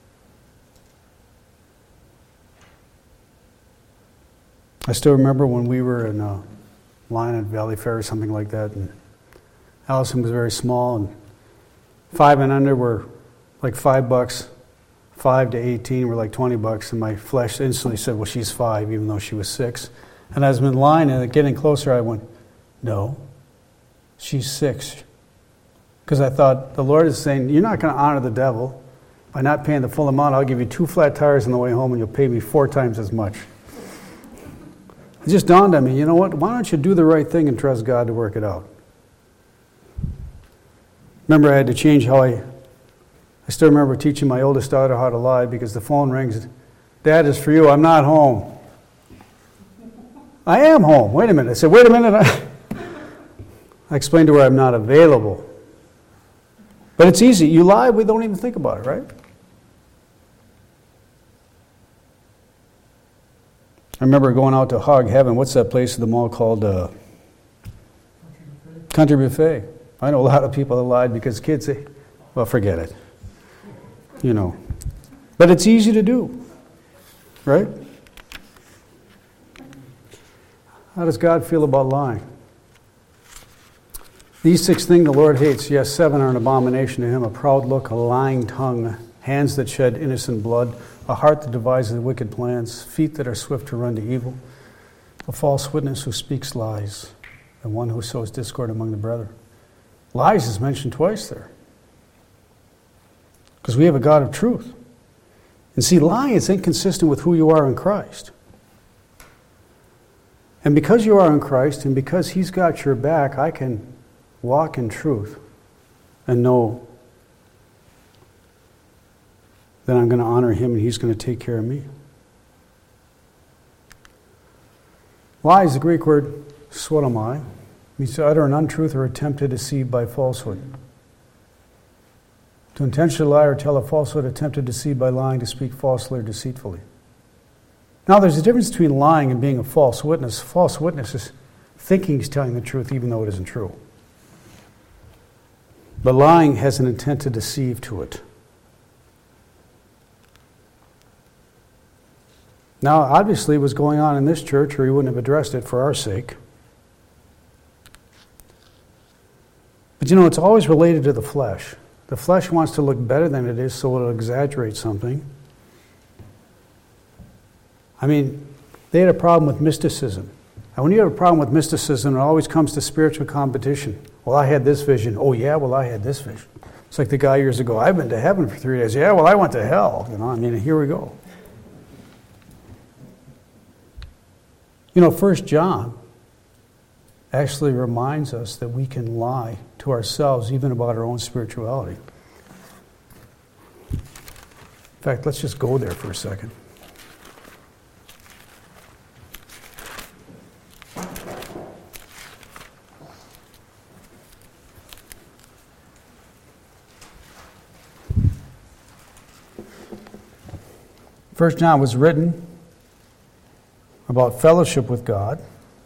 I still remember when we were in a line at Valley Fair or something like that, and Allison was very small, and five and under were like five bucks, five to eighteen were like twenty bucks, and my flesh instantly said, well, she's five, even though she was six. And as I'm in line and getting closer, I went, no, she's six. Because I thought, the Lord is saying, you're not going to honor the devil by not paying the full amount. I'll give you two flat tires on the way home, and you'll pay me four times as much. It just dawned on me, you know what? Why don't you do the right thing and trust God to work it out? Remember, I had to change how I... I still remember teaching my oldest daughter how to lie because the phone rings. Dad, is for you. I'm not home. I am home. Wait a minute. I said, wait a minute. I, I explained to her I'm not available. But it's easy. You lie, we don't even think about it, right? I remember going out to Hog Heaven. What's that place in the mall called? Uh, Country Buffet. I know a lot of people that lied because kids say, well, forget it. You know. But it's easy to do. Right? How does God feel about lying? These six things the Lord hates, yes, seven are an abomination to him: a proud look, a lying tongue, hands that shed innocent blood, a heart that devises wicked plans, feet that are swift to run to evil, a false witness who speaks lies, and one who sows discord among the brethren. Lies is mentioned twice there. Because we have a God of truth. And see, lying is inconsistent with who you are in Christ. And because you are in Christ, and because he's got your back, I can walk in truth and know that I'm going to honor him and he's going to take care of me. Lie is the Greek word sodomai. It means to utter an untruth or attempt to deceive by falsehood. To intentionally lie or tell a falsehood, attempt to deceive by lying, to speak falsely or deceitfully. Now there's a difference between lying and being a false witness. False witness is thinking he's telling the truth even though it isn't true. But lying has an intent to deceive to it. Now, obviously, what's going on in this church, or he wouldn't have addressed it for our sake. But you know, it's always related to the flesh. The flesh wants to look better than it is, so it'll exaggerate something. I mean, they had a problem with mysticism. And when you have a problem with mysticism, it always comes to spiritual competition. Well, I had this vision. Oh, yeah, well, I had this vision. It's like the guy years ago, I've been to heaven for three days. Yeah, well, I went to hell. You know, I mean, here we go. You know, First John actually reminds us that we can lie to ourselves even about our own spirituality. In fact, let's just go there for a second. First John was written about fellowship with God.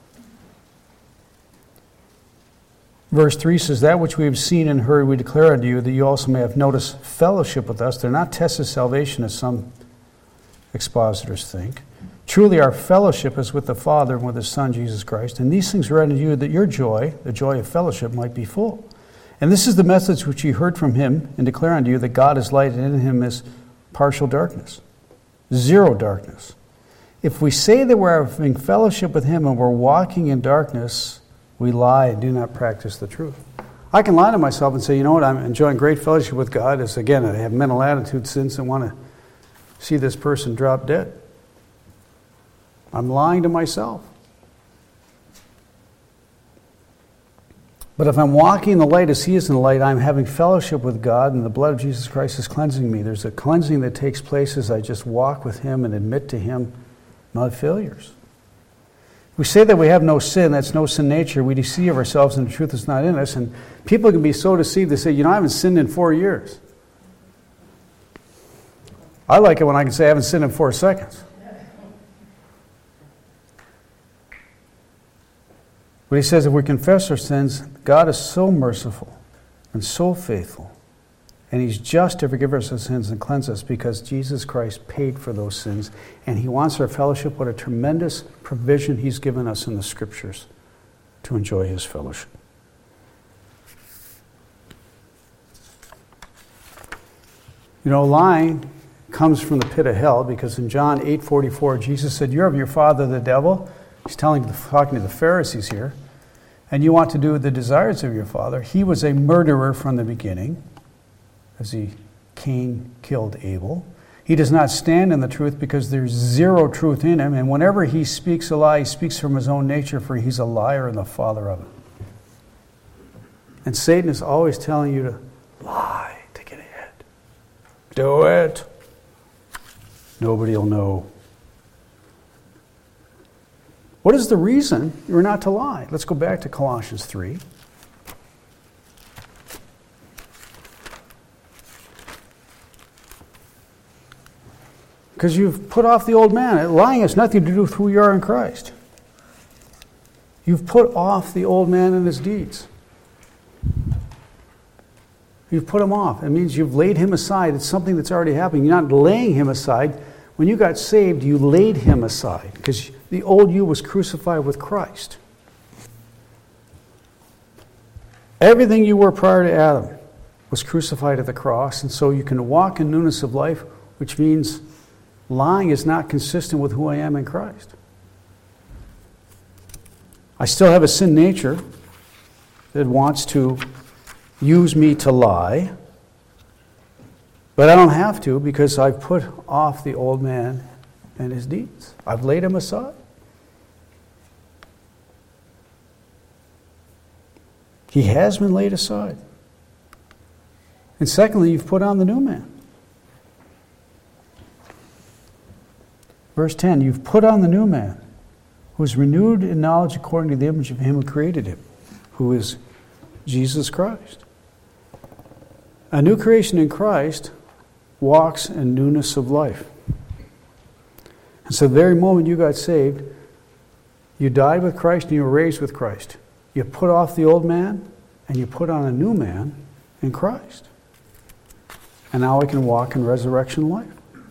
Verse three says, that which we have seen and heard we declare unto you, that you also may have noticed fellowship with us. They're not tests of salvation, as some expositors think. Truly our fellowship is with the Father and with His Son, Jesus Christ. And these things are unto you, that your joy, the joy of fellowship, might be full. And this is the message which ye heard from Him, and declare unto you, that God is light, and in Him is partial darkness. Zero darkness. If we say that we're having fellowship with Him and we're walking in darkness, we lie and do not practice the truth. I can lie to myself and say, you know what, I'm enjoying great fellowship with God. As again, I have mental attitude sins and want to see this person drop dead. I'm lying to myself. But if I'm walking in the light as He is in the light, I'm having fellowship with God, and the blood of Jesus Christ is cleansing me. There's a cleansing that takes place as I just walk with Him and admit to Him my failures. If we say that we have no sin, that's no sin nature, we deceive ourselves and the truth is not in us. And people can be so deceived, they say, you know, I haven't sinned in four years. I like it when I can say I haven't sinned in four seconds. But he says if we confess our sins, God is so merciful and so faithful, and He's just to forgive us our sins and cleanse us, because Jesus Christ paid for those sins, and He wants our fellowship. What a tremendous provision He's given us in the Scriptures to enjoy His fellowship. You know, lying comes from the pit of hell, because in John eight forty-four, Jesus said, you're of your father the devil. He's telling, talking to the Pharisees here. And you want to do the desires of your father. He was a murderer from the beginning, as he Cain killed Abel. He does not stand in the truth, because there's zero truth in him. And whenever he speaks a lie, he speaks from his own nature, for he's a liar and the father of it. And Satan is always telling you to lie to get ahead. Do it. Nobody will know. What is the reason you're not to lie? Let's go back to Colossians three. Because you've put off the old man. Lying has nothing to do with who you are in Christ. You've put off the old man and his deeds. You've put him off. It means you've laid him aside. It's something that's already happening. You're not laying him aside. When you got saved, you laid him aside, because the old you was crucified with Christ. Everything you were prior to Adam was crucified at the cross, and so you can walk in newness of life, which means lying is not consistent with who I am in Christ. I still have a sin nature that wants to use me to lie, but I don't have to, because I've put off the old man and his deeds. I've laid him aside. He has been laid aside. And secondly, you've put on the new man. Verse ten, you've put on the new man, who is renewed in knowledge according to the image of him who created him, who is Jesus Christ. A new creation in Christ walks in newness of life. And so the very moment you got saved, you died with Christ and you were raised with Christ. You put off the old man and you put on a new man, in Christ. And now I can walk in resurrection life.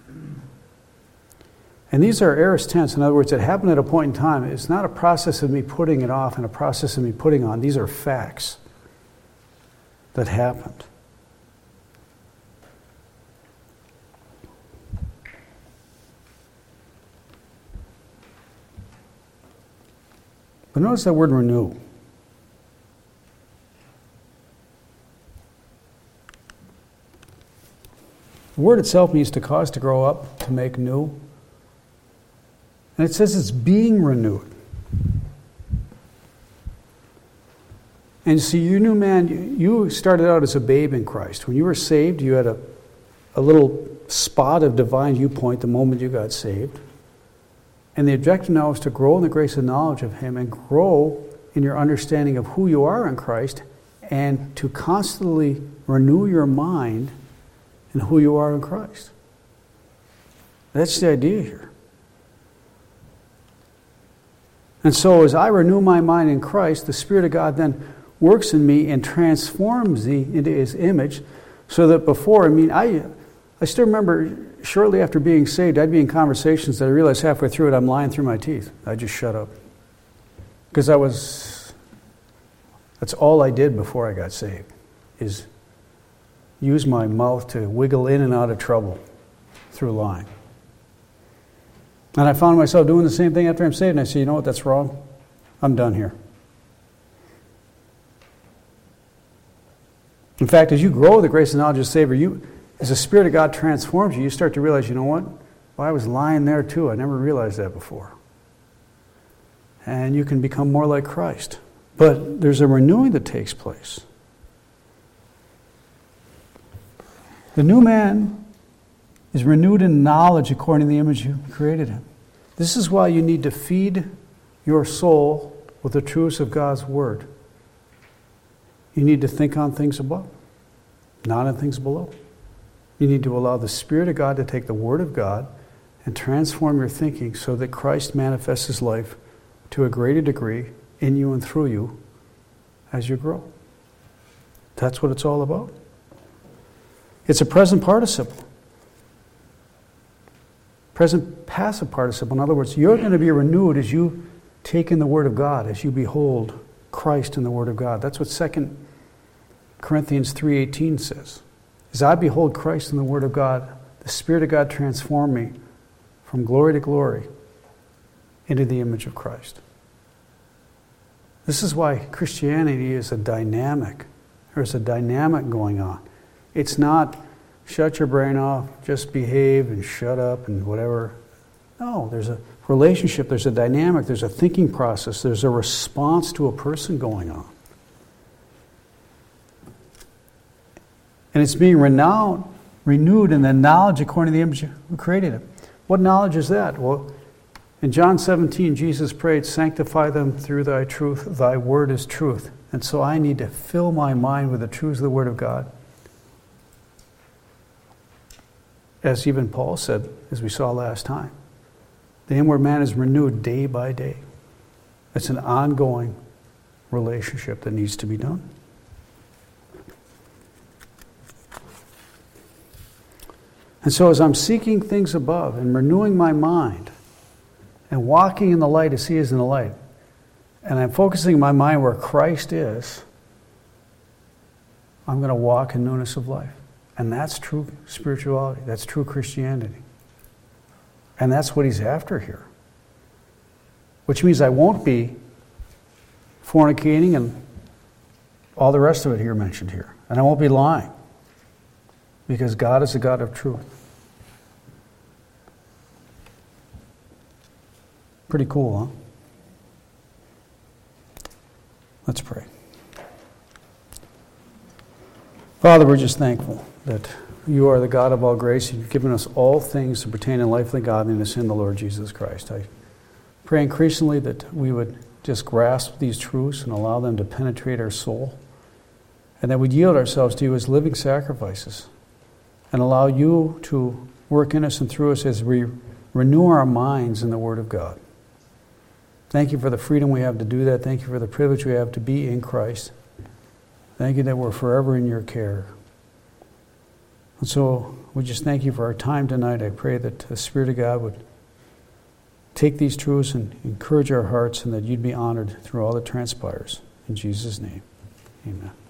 And these are aorist tense. In other words, it happened at a point in time. It's not a process of me putting it off and a process of me putting on. These are facts that happened. But notice that word renew. The word itself means to cause to grow up, to make new. And it says it's being renewed. And see, you new man, you started out as a babe in Christ. When you were saved, you had a, a little spot of divine viewpoint the moment you got saved. And the objective now is to grow in the grace and knowledge of Him and grow in your understanding of who you are in Christ and to constantly renew your mind in who you are in Christ. That's the idea here. And so as I renew my mind in Christ, the Spirit of God then works in me and transforms me into His image so that before, I mean, I I still remember shortly after being saved, I'd be in conversations that I realized halfway through it, I'm lying through my teeth. I just shut up. Because I was, that's all I did before I got saved, is use my mouth to wiggle in and out of trouble through lying. And I found myself doing the same thing after I'm saved, and I said, you know what, that's wrong. I'm done here. In fact, as you grow the grace and knowledge of the Savior, you, as the Spirit of God transforms you, you start to realize, you know what? Well, I was lying there too. I never realized that before. And you can become more like Christ. But there's a renewing that takes place. The new man is renewed in knowledge according to the image you created him. This is why you need to feed your soul with the truths of God's Word. You need to think on things above, not on things below. You need to allow the Spirit of God to take the Word of God and transform your thinking so that Christ manifests His life to a greater degree in you and through you as you grow. That's what it's all about. It's a present participle. Present passive participle. In other words, you're going to be renewed as you take in the Word of God, as you behold Christ in the Word of God. That's what Second Corinthians three eighteen says. As I behold Christ in the Word of God, the Spirit of God transformed me from glory to glory into the image of Christ. This is why Christianity is a dynamic. There's a dynamic going on. It's not shut your brain off, just behave and shut up and whatever. No, there's a relationship, there's a dynamic, there's a thinking process, there's a response to a person going on. And it's being renowned, renewed in the knowledge according to the image who created it. What knowledge is that? Well, in John seventeen, Jesus prayed, sanctify them through thy truth, thy word is truth. And so I need to fill my mind with the truths of the Word of God. As even Paul said, as we saw last time, the inward man is renewed day by day. It's an ongoing relationship that needs to be done. And so as I'm seeking things above and renewing my mind and walking in the light as He is in the light, and I'm focusing my mind where Christ is, I'm going to walk in newness of life. And that's true spirituality. That's true Christianity. And that's what He's after here. Which means I won't be fornicating and all the rest of it here mentioned here. And I won't be lying. Because God is a God of truth. Pretty cool, huh? Let's pray. Father, we're just thankful that You are the God of all grace. You've given us all things to pertain to life and godliness in the Lord Jesus Christ. I pray increasingly that we would just grasp these truths and allow them to penetrate our soul, and that we'd yield ourselves to You as living sacrifices and allow You to work in us and through us as we renew our minds in the Word of God. Thank You for the freedom we have to do that. Thank You for the privilege we have to be in Christ. Thank you that we're forever in your care. And so we just thank you for our time tonight. I pray that the Spirit of God would take these truths and encourage our hearts, and that you'd be honored through all that transpires. In Jesus' name, amen.